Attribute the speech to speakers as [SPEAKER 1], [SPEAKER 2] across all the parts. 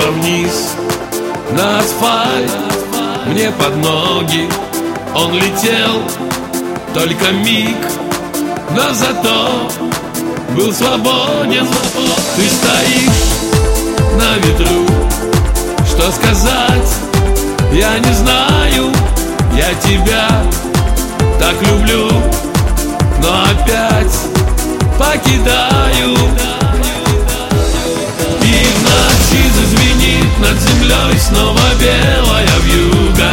[SPEAKER 1] вниз на асфальт, мне под ноги. Он летел только миг, но зато был свободен. Ты стоишь на ветру, что сказать, я не знаю. Я тебя так люблю, но опять покидаю. И в ночи зазвенит над землей снова белая вьюга,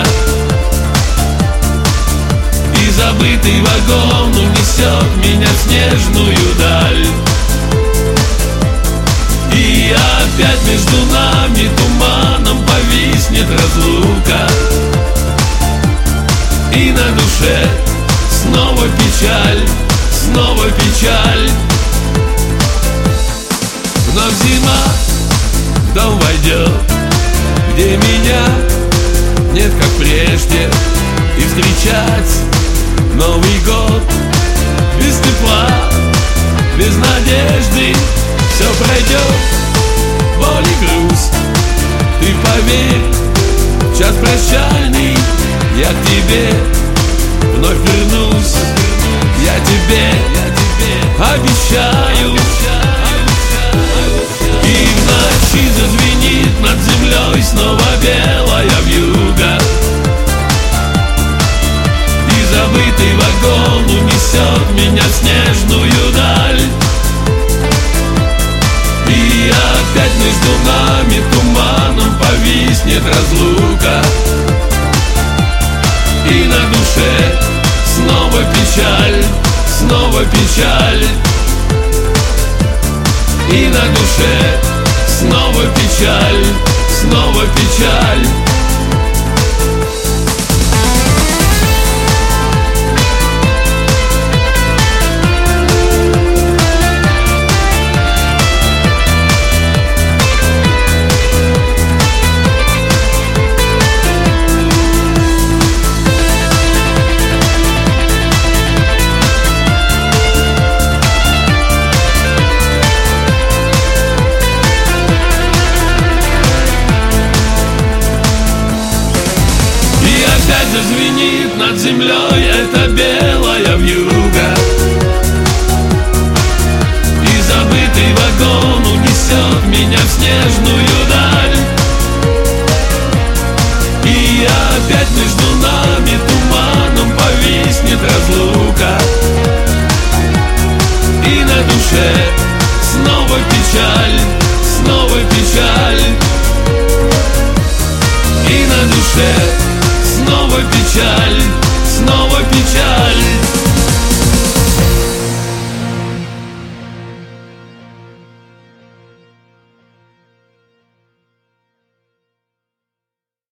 [SPEAKER 1] и забытый вагон унесет меня в снежную даль. И опять между нами туманом повиснет разлука, и на душе снова печаль, снова печаль. Вновь зима в дом войдет, где меня нет, как прежде. И встречать Новый год без тепла, без надежды все пройдет. Боль и грусть, ты поверь, в час прощальный я к тебе вновь вернусь. Я тебе обещаю. И в ночи зазвенит над землей снова белая вьюга, и забытый вагон унесет меня в снежную даль. И опять между нами туманом повиснет разлука, и на душе снова печаль, снова печаль. И на душе снова печаль, снова печаль. Зазвенит над землей